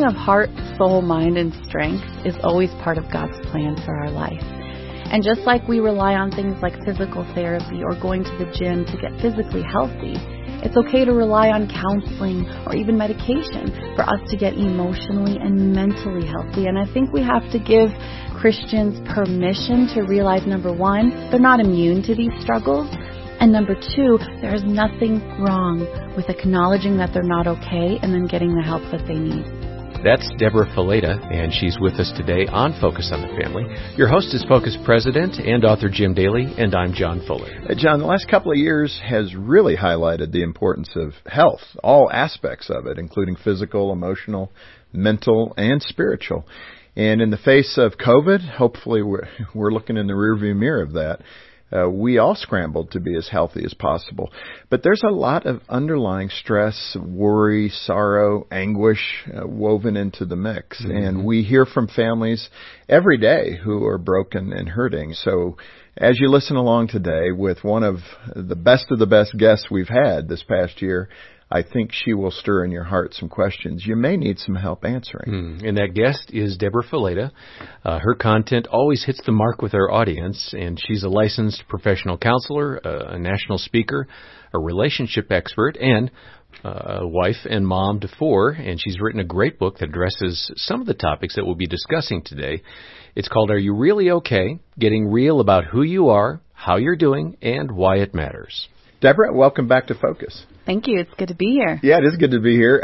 of heart, soul, mind, and strength is always part of God's plan for our life. And just like we rely on things like physical therapy or going to the gym to get physically healthy, it's okay to rely on counseling or even medication for us to get emotionally and mentally healthy. And I think we have to give Christians permission to realize, number one, they're not immune to these struggles. And number two, there is nothing wrong with acknowledging that they're not okay and then getting the help that they need. That's Deborah Fileta, and she's with us today on Focus on the Family. Your host is Focus President and author Jim Daly, and I'm John Fuller. John, the last couple of years has really highlighted the importance of health, all aspects of it, including physical, emotional, mental, and spiritual. And in the face of COVID, hopefully we're looking in the rearview mirror of that. We all scrambled to be as healthy as possible. But there's a lot of underlying stress, worry, sorrow, anguish woven into the mix. Mm-hmm. And we hear from families every day who are broken and hurting. So as you listen along today with one of the best guests we've had this past year, I think she will stir in your heart some questions you may need some help answering. And that guest is Deborah Fileta. Her content always hits the mark with our audience, and she's a licensed professional counselor, a national speaker, a relationship expert, and a wife and mom to four, and she's written a great book that addresses some of the topics that we'll be discussing today. It's called Are You Really Okay? Getting Real About Who You Are, How You're Doing, and Why It Matters. Deborah, welcome back to Focus. Thank you. It's good to be here. Yeah, it is good to be here.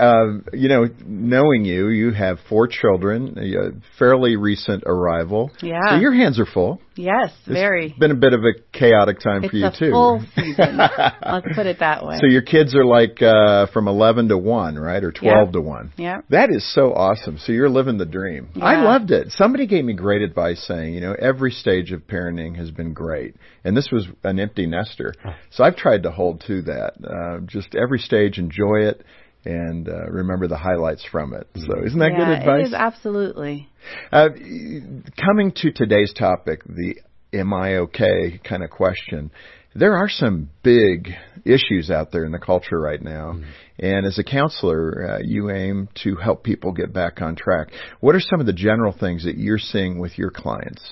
Knowing you have 4 children, a fairly recent arrival. Yeah. So your hands are full. Yes, very. It's been a bit of a chaotic time for you, too. It's a full season. Let's put it that way. So your kids are like from 11 to 1, right? Or 12 to 1. Yeah. That is so awesome. So you're living the dream. Yeah. I loved it. Somebody gave me great advice saying, every stage of parenting has been great. And this was an empty nester. So I've tried to hold to that. Just every stage, enjoy it, and remember the highlights from it. So isn't that good advice? It is, absolutely. Coming to today's topic, the am I okay kind of question, there are some big issues out there in the culture right now. And as a counselor, you aim to help people get back on track. What are some of the general things that you're seeing with your clients?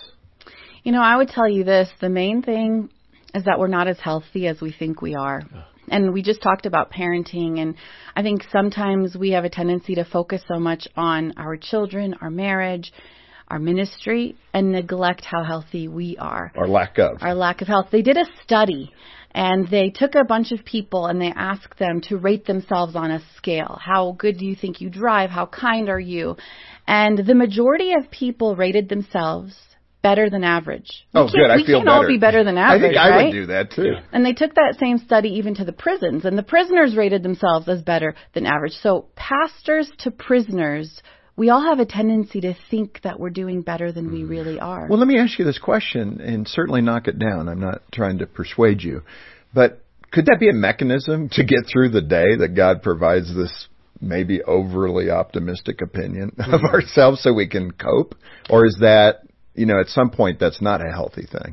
I would tell you this. The main thing is that we're not as healthy as we think we are. And we just talked about parenting, and I think sometimes we have a tendency to focus so much on our children, our marriage, our ministry, and neglect how healthy we are. Our lack of health. They did a study, and they took a bunch of people, and they asked them to rate themselves on a scale. How good do you think you drive? How kind are you? And the majority of people rated themselves better than average. Good. I feel better. We can't all be better than average, I think I would do that, too. And they took that same study even to the prisons, and the prisoners rated themselves as better than average. So pastors to prisoners, we all have a tendency to think that we're doing better than we really are. Well, let me ask you this question, and certainly knock it down. I'm not trying to persuade you. But could that be a mechanism to get through the day that God provides this maybe overly optimistic opinion of ourselves so we can cope? Or is that, at some point, that's not a healthy thing?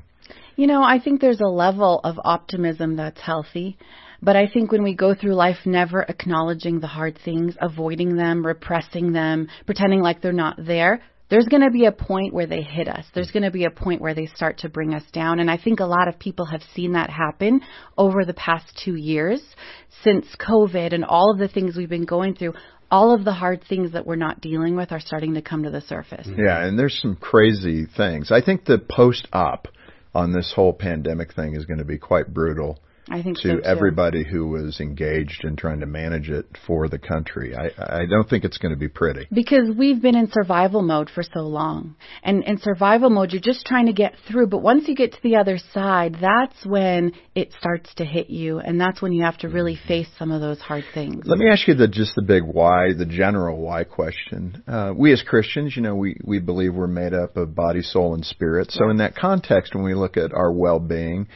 I think there's a level of optimism that's healthy. But I think when we go through life never acknowledging the hard things, avoiding them, repressing them, pretending like they're not there, there's going to be a point where they hit us. There's going to be a point where they start to bring us down. And I think a lot of people have seen that happen over the past 2 years since COVID and all of the things we've been going through. All of the hard things that we're not dealing with are starting to come to the surface. Yeah, and there's some crazy things. I think the post-op on this whole pandemic thing is going to be quite brutal. I think so, too. Everybody who was engaged in trying to manage it for the country. I don't think it's going to be pretty. Because we've been in survival mode for so long. And in survival mode, you're just trying to get through. But once you get to the other side, that's when it starts to hit you. And that's when you have to really face some of those hard things. Let me ask you the big why, the general why question. We as Christians, we believe we're made up of body, soul, and spirit. So in that context, when we look at our well-being,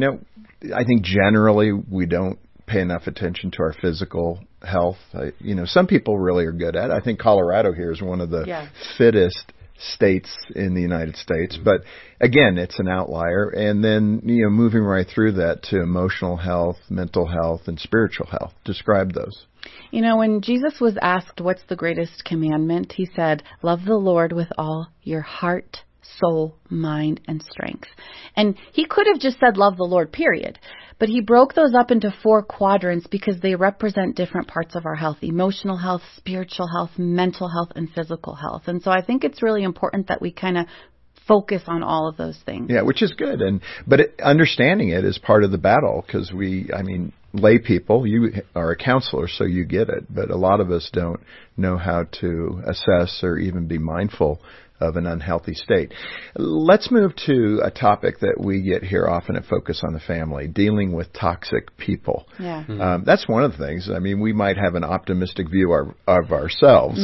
I think generally we don't pay enough attention to our physical health. Some people really are good at it. I think Colorado here is one of the fittest states in the United States. But again, it's an outlier. And then, moving right through that to emotional health, mental health, and spiritual health. Describe those. When Jesus was asked what's the greatest commandment, he said, love the Lord with all your heart, soul, mind, and strength. And he could have just said love the Lord, period. But he broke those up into 4 quadrants because they represent different parts of our health: emotional health, spiritual health, mental health, and physical health. And so I think it's really important that we kind of focus on all of those things. Yeah, which is good. But understanding it is part of the battle, because lay people, you are a counselor, so you get it. But a lot of us don't know how to assess or even be mindful of an unhealthy state. Let's move to a topic that we get here often at Focus on the Family: dealing with toxic people. Yeah. That's one of the things. We might have an optimistic view of ourselves,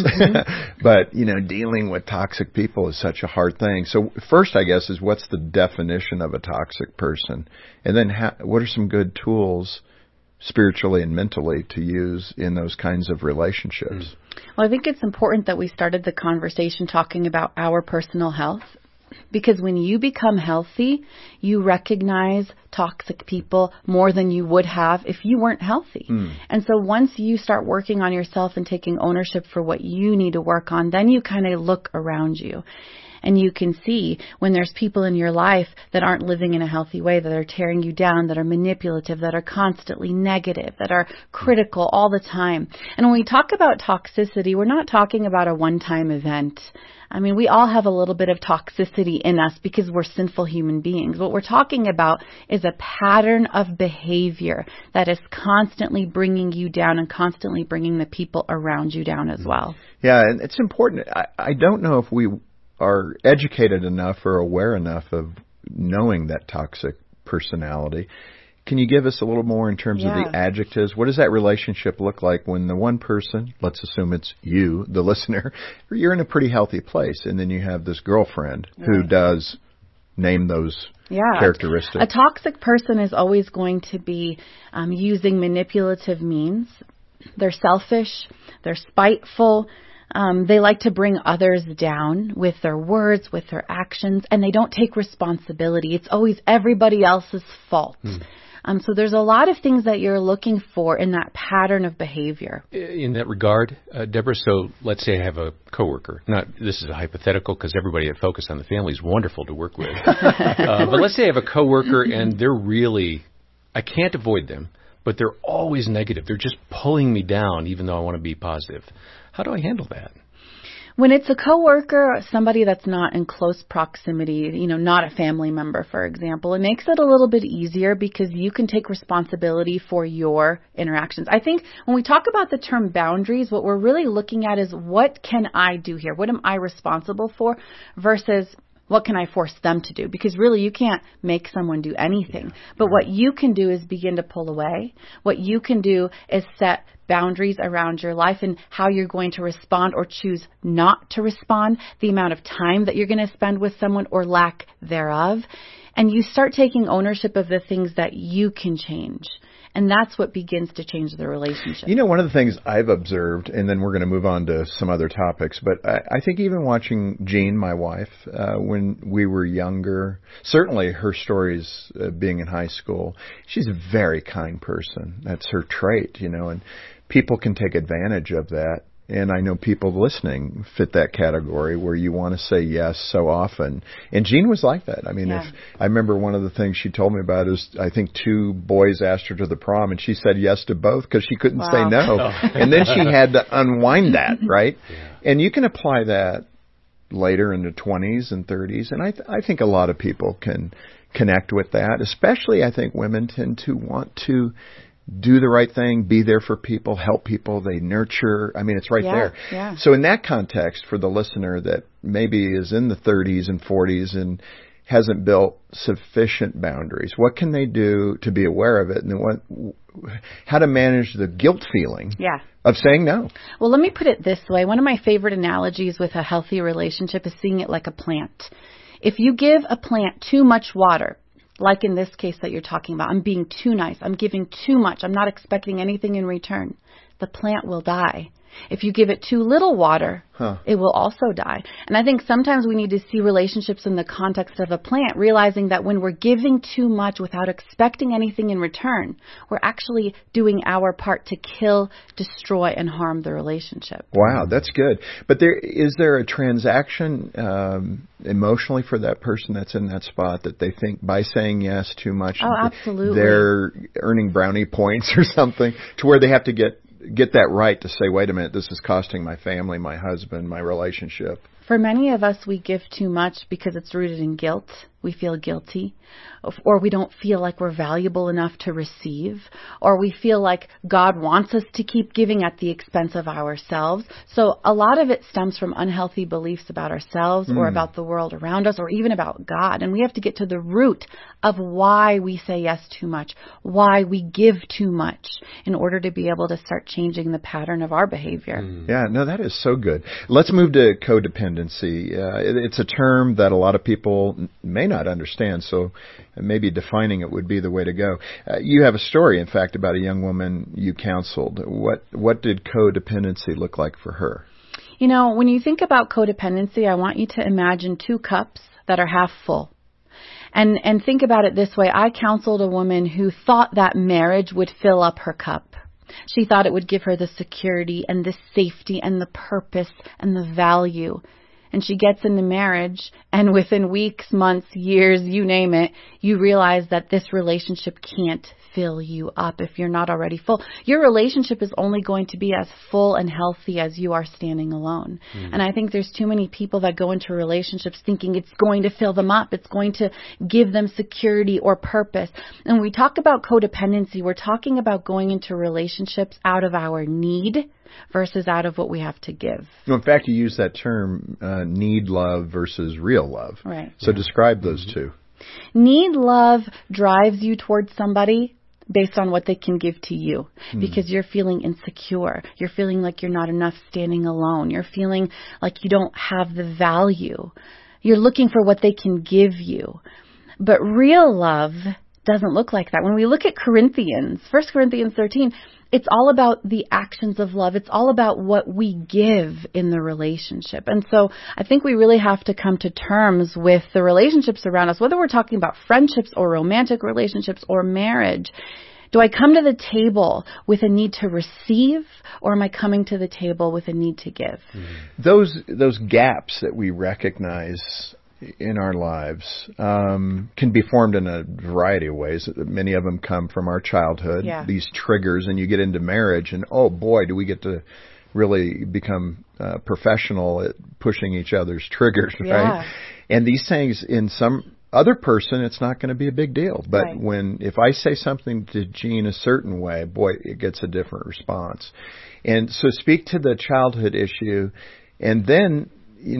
but, dealing with toxic people is such a hard thing. So first, I guess, is what's the definition of a toxic person? And then what are some good tools spiritually and mentally to use in those kinds of relationships? Well, I think it's important that we started the conversation talking about our personal health, because when you become healthy, you recognize toxic people more than you would have if you weren't healthy. And so once you start working on yourself and taking ownership for what you need to work on, then you kind of look around you. And you can see when there's people in your life that aren't living in a healthy way, that are tearing you down, that are manipulative, that are constantly negative, that are critical all the time. And when we talk about toxicity, we're not talking about a one-time event. We all have a little bit of toxicity in us because we're sinful human beings. What we're talking about is a pattern of behavior that is constantly bringing you down and constantly bringing the people around you down as well. Yeah, and it's important. I don't know if we are educated enough or aware enough of knowing that toxic personality. Can you give us a little more in terms of the adjectives? What does that relationship look like when the one person, let's assume it's you, the listener, you're in a pretty healthy place, and then you have this girlfriend who does name those characteristics? A toxic person is always going to be using manipulative means. They're selfish. They're spiteful. They like to bring others down with their words, with their actions, and they don't take responsibility. It's always everybody else's fault. So there's a lot of things that you're looking for in that pattern of behavior. In that regard, Deborah, so let's say I have a coworker. This is a hypothetical because everybody at Focus on the Family is wonderful to work with. But let's say I have a coworker and they're really, I can't avoid them, but they're always negative. They're just pulling me down even though I want to be positive. How do I handle that? When it's a coworker, somebody that's not in close proximity, not a family member, for example, it makes it a little bit easier because you can take responsibility for your interactions. I think when we talk about the term boundaries, what we're really looking at is what can I do here? What am I responsible for versus what can I force them to do? Because really you can't make someone do anything. But what you can do is begin to pull away. What you can do is set boundaries around your life and how you're going to respond or choose not to respond, the amount of time that you're going to spend with someone or lack thereof. And you start taking ownership of the things that you can change. And that's what begins to change the relationship. One of the things I've observed, and then we're going to move on to some other topics, but I think even watching Jean, my wife, when we were younger, certainly her stories being in high school, she's a very kind person. That's her trait, and people can take advantage of that. And I know people listening fit that category where you want to say yes so often. And Jean was like that. If I remember one of the things she told me about is I think 2 boys asked her to the prom and she said yes to both because she couldn't say no. And then she had to unwind that, right? Yeah. And you can apply that later in the 20s and 30s. And I think a lot of people can connect with that, especially I think women tend to want to do the right thing, be there for people, help people, they nurture. It's right there. Yeah. So in that context, for the listener that maybe is in the 30s and 40s and hasn't built sufficient boundaries, what can they do to be aware of it, and how to manage the guilt feeling of saying no? Well, let me put it this way. One of my favorite analogies with a healthy relationship is seeing it like a plant. If you give a plant too much water, like in this case that you're talking about, I'm being too nice, I'm giving too much, I'm not expecting anything in return, the plant will die. If you give it too little water, it will also die. And I think sometimes we need to see relationships in the context of a plant, realizing that when we're giving too much without expecting anything in return, we're actually doing our part to kill, destroy, and harm the relationship. Wow, that's good. But is there a transaction emotionally for that person that's in that spot that they think by saying yes too much, absolutely, they're earning brownie points or something to where they have to get that right to say, wait a minute, this is costing my family, my husband, my relationship? For many of us, we give too much because it's rooted in guilt. We feel guilty, or we don't feel like we're valuable enough to receive, or we feel like God wants us to keep giving at the expense of ourselves. So a lot of it stems from unhealthy beliefs about ourselves or about the world around us or even about God. And we have to get to the root of why we say yes too much, why we give too much in order to be able to start changing the pattern of our behavior. Yeah, no, that is so good. Let's move to codependency. It's a term that a lot of people may not understand, so maybe defining it would be the way to go. You have a story, in fact, about a young woman you counseled. What did codependency look like for her? You know, when you think about codependency, I want you to imagine two cups that are half full. And think about it this way. I counseled a woman who thought that marriage would fill up her cup. She thought it would give her the security and the safety and the purpose and the value. And she gets into marriage, and within weeks, months, years, you name it, you realize that this relationship can't fill you up if you're not already full. Your relationship is only going to be as full and healthy as you are standing alone. And I think there's too many people that go into relationships thinking it's going to fill them up. It's going to give them security or purpose. And when we talk about codependency, we're talking about going into relationships out of our need versus out of what we have to give. Well, in fact, you use that term, need love versus real love. Right. So describe those two. Need love drives you towards somebody based on what they can give to you because you're feeling insecure. You're feeling like you're not enough standing alone. You're feeling like you don't have the value. You're looking for what they can give you. But real love doesn't look like that. When we look at Corinthians, 1 Corinthians 13, it's all about the actions of love. It's all about what we give in the relationship. And so I think we really have to come to terms with the relationships around us, whether we're talking about friendships or romantic relationships or marriage. Do I come to the table with a need to receive, or am I coming to the table with a need to give? Those gaps that we recognize in our lives can be formed in a variety of ways. Many of them come from our childhood, these triggers, and you get into marriage, and oh boy, do we get to really become professional at pushing each other's triggers, right? And these things, in some other person, it's not going to be a big deal. But if I say something to Jean a certain way, boy, it gets a different response. And so speak to the childhood issue, and then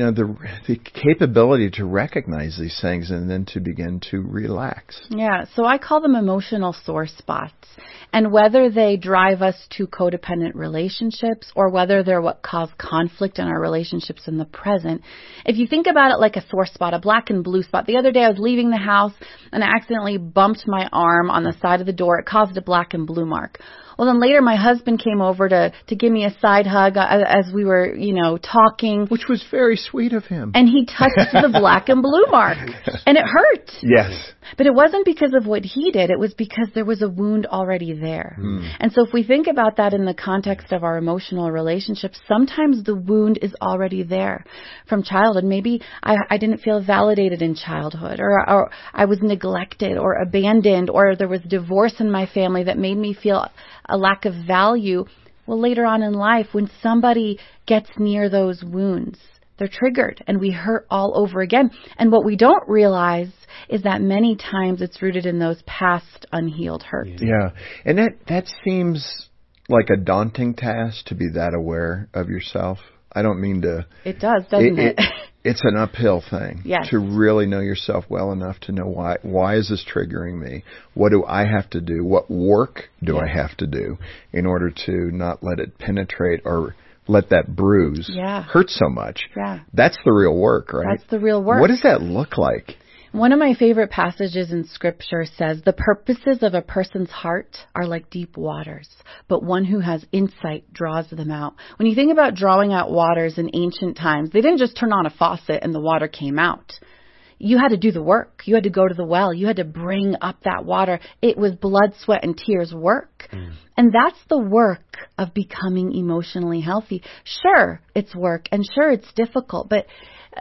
the capability to recognize these things and then to begin to relax. Yeah, so I call them emotional sore spots. And whether they drive us to codependent relationships or whether they're what cause conflict in our relationships in the present, if you think about it like a sore spot, a black and blue spot. The other day I was leaving the house and I accidentally bumped my arm on the side of the door. It caused a black and blue mark. Well, then later my husband came over to give me a side hug as we were, talking. Which was very sweet of him. And he touched the black and blue mark. And it hurt. Yes. But it wasn't because of what he did. It was because there was a wound already there. And so if we think about that in the context of our emotional relationships, sometimes the wound is already there from childhood. Maybe I didn't feel validated in childhood, or I was neglected or abandoned, or there was divorce in my family that made me feel a lack of value. Well, later on in life, when somebody gets near those wounds, they're triggered and we hurt all over again. And what we don't realize is that many times it's rooted in those past unhealed hurts. Yeah. And that seems like a daunting task, to be that aware of yourself. I don't mean to... It does, doesn't it? It's an uphill thing. Yes. To really know yourself well enough to know why is this triggering me? What do I have to do? What work do I have to do in order to not let it penetrate or let that bruise hurt so much? Yeah. That's the real work, right? That's the real work. What does that look like? One of my favorite passages in Scripture says, "The purposes of a person's heart are like deep waters, but one who has insight draws them out." When you think about drawing out waters in ancient times, they didn't just turn on a faucet and the water came out. You had to do the work. You had to go to the well. You had to bring up that water. It was blood, sweat, and tears work. And that's the work of becoming emotionally healthy. Sure, it's work, and sure, it's difficult, but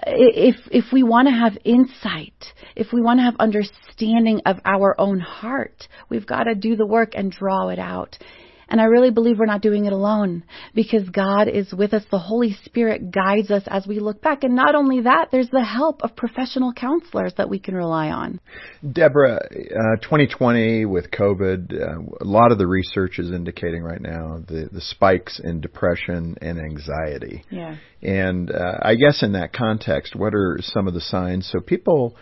if we want to have insight, if we want to have understanding of our own heart, we've got to do the work and draw it out. And I really believe we're not doing it alone, because God is with us. The Holy Spirit guides us as we look back. And not only that, there's the help of professional counselors that we can rely on. Deborah, 2020 with COVID, a lot of the research is indicating right now the spikes in depression and anxiety. Yeah. And I guess in that context, what are some of the signs so people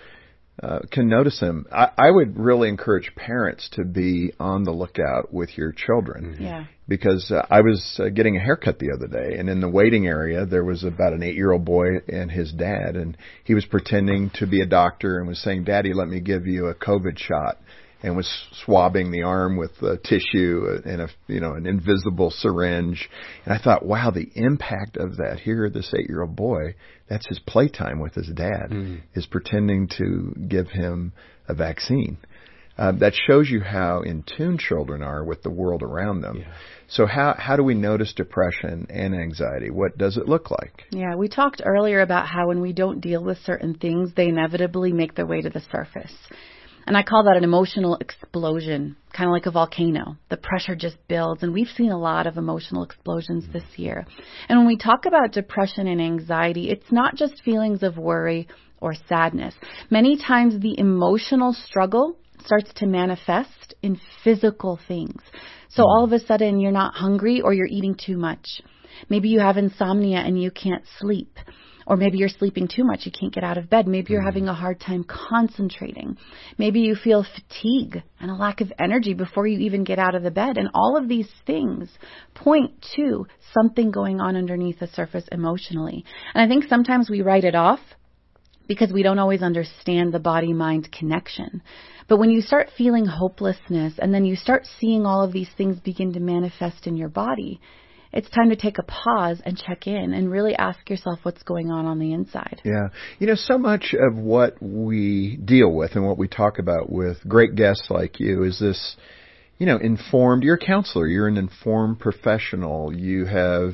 can notice them? I would really encourage parents to be on the lookout with your children. Yeah. Because I was getting a haircut the other day, and in the waiting area, there was about an 8-year-old boy and his dad, and he was pretending to be a doctor and was saying, "Daddy, let me give you a COVID shot," and was swabbing the arm with tissue and an invisible syringe. And I thought, wow, the impact of that. Here, this 8-year-old boy, that's his playtime with his dad, is pretending to give him a vaccine. That shows you how in tune children are with the world around them. Yeah. So how do we notice depression and anxiety? What does it look like? Yeah, we talked earlier about how when we don't deal with certain things, they inevitably make their way to the surface. And I call that an emotional explosion, kind of like a volcano. The pressure just builds, and we've seen a lot of emotional explosions this year. And when we talk about depression and anxiety, it's not just feelings of worry or sadness. Many times the emotional struggle starts to manifest in physical things. So all of a sudden you're not hungry, or you're eating too much. Maybe you have insomnia and you can't sleep. Or maybe you're sleeping too much, you can't get out of bed. Maybe you're having a hard time concentrating. Maybe you feel fatigue and a lack of energy before you even get out of the bed. And all of these things point to something going on underneath the surface emotionally. And I think sometimes we write it off because we don't always understand the body-mind connection. But when you start feeling hopelessness, and then you start seeing all of these things begin to manifest in your body, it's time to take a pause and check in and really ask yourself what's going on the inside. Yeah. So much of what we deal with and what we talk about with great guests like you is this, informed. You're a counselor. You're an informed professional. You have,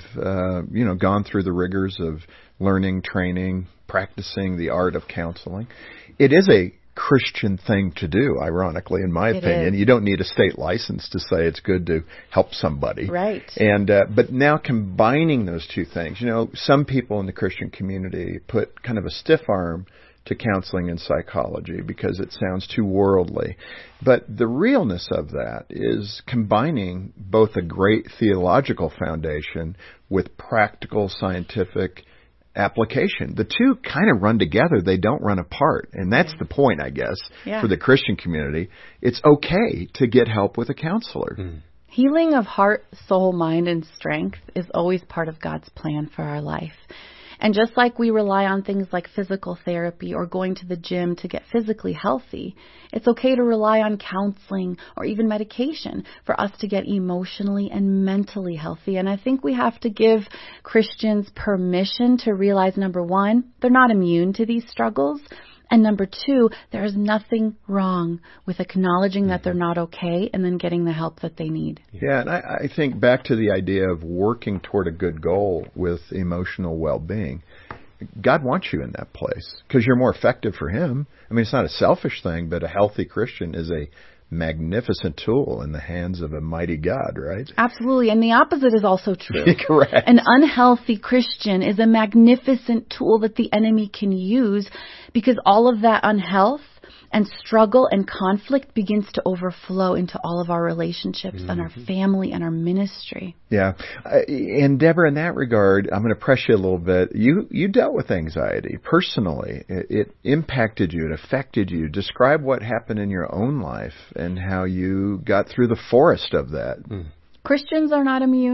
gone through the rigors of learning, training, practicing the art of counseling. It is a Christian thing to do, ironically, in my opinion. You don't need a state license to say it's good to help somebody. Right. And but now combining those two things, some people in the Christian community put kind of a stiff arm to counseling and psychology because it sounds too worldly. But the realness of that is combining both a great theological foundation with practical scientific application. The two kind of run together. They don't run apart. And that's the point, I guess, for the Christian community. It's okay to get help with a counselor. Healing of heart, soul, mind, and strength is always part of God's plan for our life. And just like we rely on things like physical therapy or going to the gym to get physically healthy, it's okay to rely on counseling or even medication for us to get emotionally and mentally healthy. And I think we have to give Christians permission to realize, number one, they're not immune to these struggles. And number two, there is nothing wrong with acknowledging that they're not okay and then getting the help that they need. Yeah, and I think back to the idea of working toward a good goal with emotional well-being. God wants you in that place because you're more effective for Him. I mean, it's not a selfish thing, but a healthy Christian is a magnificent tool in the hands of a mighty God, right? Absolutely. And the opposite is also true. Correct. An unhealthy Christian is a magnificent tool that the enemy can use because all of that unhealth and struggle and conflict begins to overflow into all of our relationships and our family and our ministry. Yeah. And Deborah, in that regard, I'm going to press you a little bit. You dealt with anxiety personally. It impacted you. It affected you. Describe what happened in your own life and how you got through the forest of that. Christians are not immune.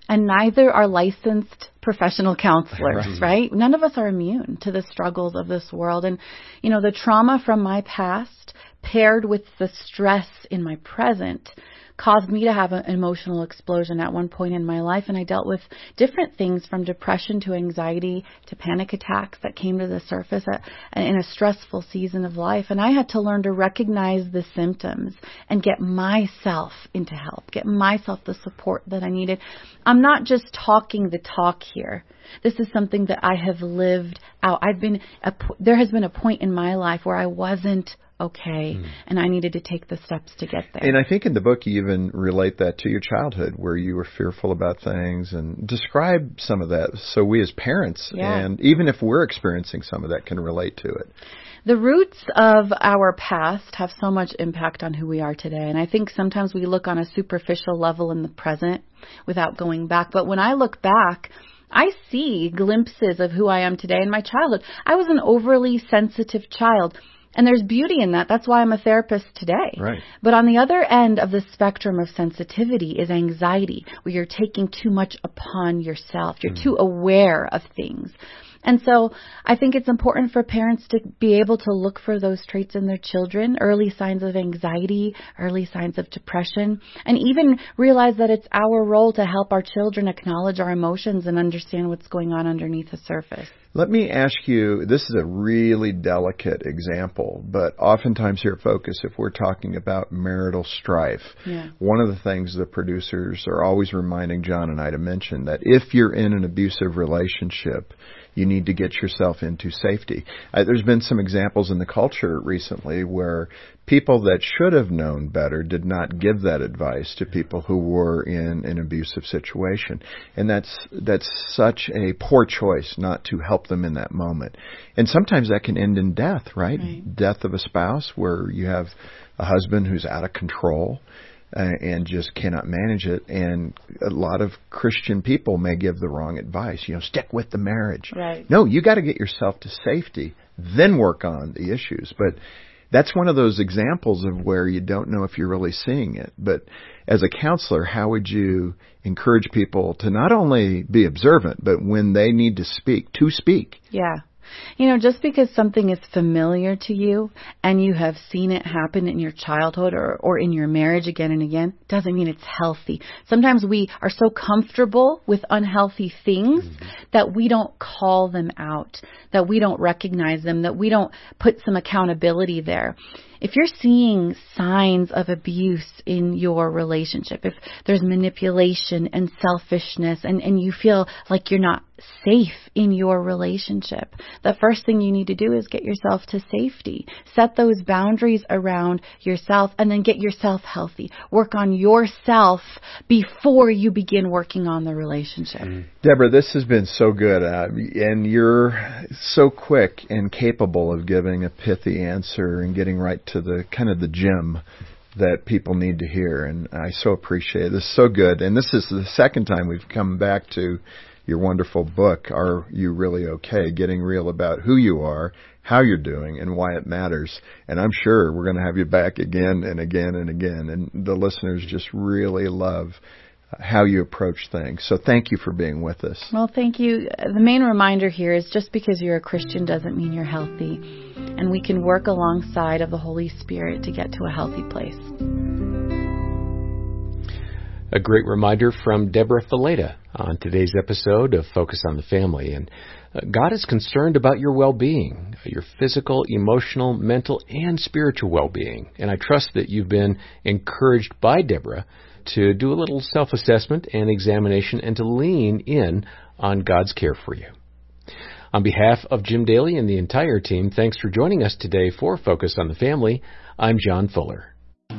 And neither are licensed professional counselors, right? None of us are immune to the struggles of this world. And, the trauma from my past paired with the stress in my present caused me to have an emotional explosion at one point in my life. And I dealt with different things from depression to anxiety to panic attacks that came to the surface in a stressful season of life. And I had to learn to recognize the symptoms and get myself into help, get myself the support that I needed. I'm not just talking the talk here. This is something that I have lived out. There has been a point in my life where I wasn't okay, and I needed to take the steps to get there. And I think in the book you even relate that to your childhood where you were fearful about things, and describe some of that so we as parents, and even if we're experiencing some of that, can relate to it. The roots of our past have so much impact on who we are today. And I think sometimes we look on a superficial level in the present without going back. But when I look back, I see glimpses of who I am today in my childhood. I was an overly sensitive child. And there's beauty in that. That's why I'm a therapist today. Right. But on the other end of the spectrum of sensitivity is anxiety, where you're taking too much upon yourself. You're too aware of things. And so I think it's important for parents to be able to look for those traits in their children, early signs of anxiety, early signs of depression, and even realize that it's our role to help our children acknowledge our emotions and understand what's going on underneath the surface. Let me ask you, this is a really delicate example, but oftentimes here at Focus, if we're talking about marital strife, one of the things the producers are always reminding John and I to mention, that if you're in an abusive relationship, you need to get yourself into safety. There's been some examples in the culture recently where people that should have known better did not give that advice to people who were in an abusive situation. And that's such a poor choice not to help them in that moment. And sometimes that can end in death, right? Death of a spouse, where you have a husband who's out of control and just cannot manage it. And a lot of Christian people may give the wrong advice. Stick with the marriage. Right. No, you got to get yourself to safety, then work on the issues. But that's one of those examples of where you don't know if you're really seeing it. But as a counselor, how would you encourage people to not only be observant, but when they need to speak, to speak? Yeah. Just because something is familiar to you and you have seen it happen in your childhood or in your marriage again and again, doesn't mean it's healthy. Sometimes we are so comfortable with unhealthy things that we don't call them out, that we don't recognize them, that we don't put some accountability there. If you're seeing signs of abuse in your relationship, if there's manipulation and selfishness and you feel like you're not safe in your relationship, the first thing you need to do is get yourself to safety. Set those boundaries around yourself and then get yourself healthy. Work on yourself before you begin working on the relationship. Deborah, this has been so good, and you're so quick and capable of giving a pithy answer and getting right to the kind of the gem that people need to hear, and I so appreciate it. This is so good, and this is the second time we've come back to your wonderful book, Are You Really Okay? Getting real about who you are, how you're doing, and why it matters. And I'm sure we're going to have you back again and again and again, and the listeners just really love how you approach things. So thank you for being with us. Well, thank you. The main reminder here is just because you're a Christian doesn't mean you're healthy. And we can work alongside of the Holy Spirit to get to a healthy place. A great reminder from Deborah Fileta on today's episode of Focus on the Family. And God is concerned about your well-being, your physical, emotional, mental, and spiritual well-being. And I trust that you've been encouraged by Deborah to do a little self-assessment and examination and to lean in on God's care for you. On behalf of Jim Daly and the entire team, thanks for joining us today for Focus on the Family. I'm John Fuller.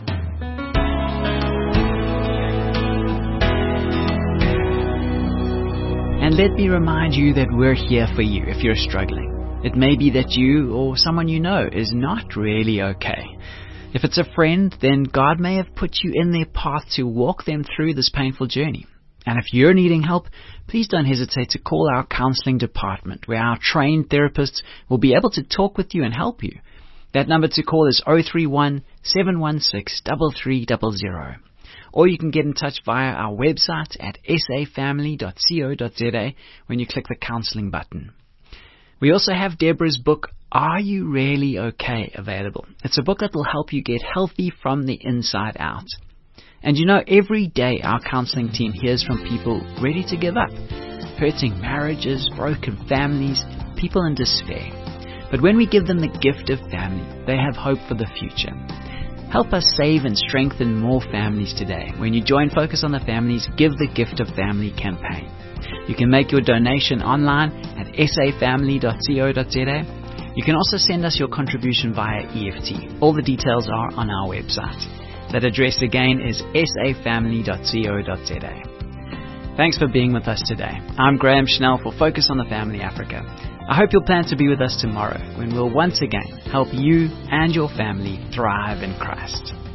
And let me remind you that we're here for you if you're struggling. It may be that you or someone you know is not really okay. If it's a friend, then God may have put you in their path to walk them through this painful journey. And if you're needing help, please don't hesitate to call our counseling department, where our trained therapists will be able to talk with you and help you. That number to call is 031 716 3300. or you can get in touch via our website at safamily.co.za when you click the counseling button. We also have Deborah's book, Are You Really Okay? Available. It's a book that will help you get healthy from the inside out. And you know, every day our counseling team hears from people ready to give up, hurting marriages, broken families, people in despair. But when we give them the gift of family, they have hope for the future. Help us save and strengthen more families today. When you join Focus on the Family's Give the Gift of Family campaign. You can make your donation online at safamily.co.za. You can also send us your contribution via EFT. All the details are on our website. That address again is safamily.co.za. Thanks for being with us today. I'm Graham Schnell for Focus on the Family Africa. I hope you'll plan to be with us tomorrow when we'll once again help you and your family thrive in Christ.